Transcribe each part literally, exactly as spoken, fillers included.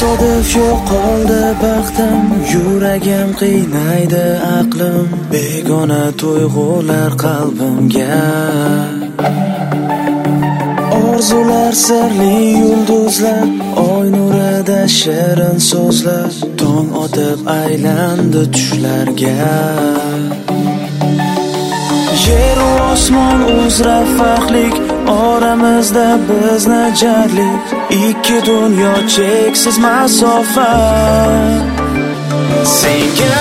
Tasodif yo'qoldi baxtim, yuragim qiynaydi aqlim, begona tuyg'ular qalbimga. Orzular sirli yulduzlar, oy nurida shirin so'zlar, tong otib aylandi tushlarga. Yer u osmon uzra farqlik, oramizda bizni jarlik, ikki dunyo cheksiz masofa. Senga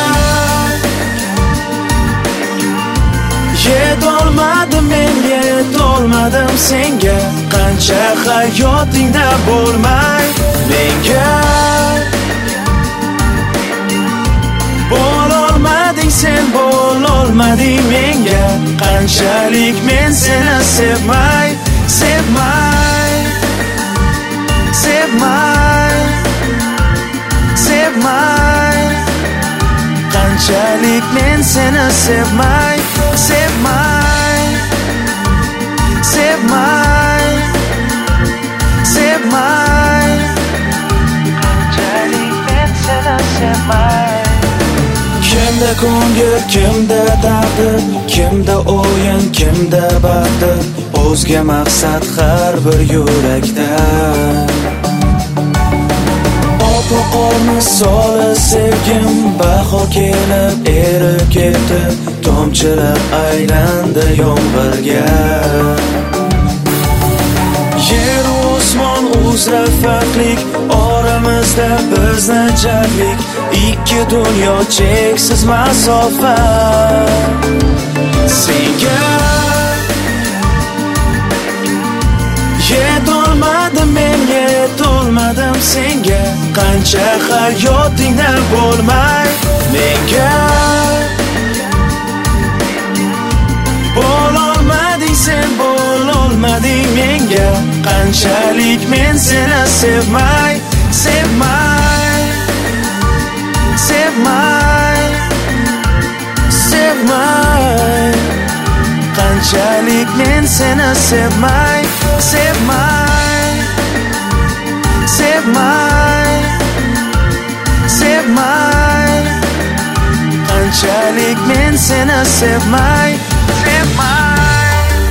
yetolmadim, men yetolmadim senga, qancha hayotingda bo'lmay menga. Bo'lolmading sen, bo'lolmading menga, qanchalik men seni sevmay, sevmay, sevmay, sevmay, qanchalik men seni sevmay, sevmay, sevmay, sevmay, qanchalik men seni sevmay. Kimda ko'ngil, kimda dardi, kimda o'yin, kimda baxti, o'zga maqsad har bir yurakda. Opa-qor misoli sevgim, bahor kelib erib ketdi, tomchilar aylandi yomg'irga. Yer u osmon uzra farqlik, oramizda bizni jarlik, ikki dunyo cheksiz masofa. Senga yetolmadim, men yetolmadim senga, qancha hayotingda bo'lmay menga. Bo'lolmading sen, bo'lolmading menga, qanchalik men seni sevmay, sevmay, sevmay, sevmay, qanchalik men seni sevmay, sevmay, sevmay, sevmay, qanchalik men seni sevmay, sevmay.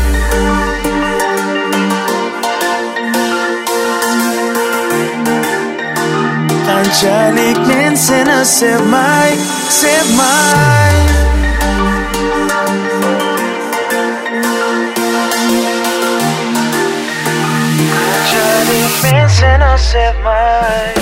Qanchalik men seni sevmay, sevmay. Qanchalik men seni sevmay.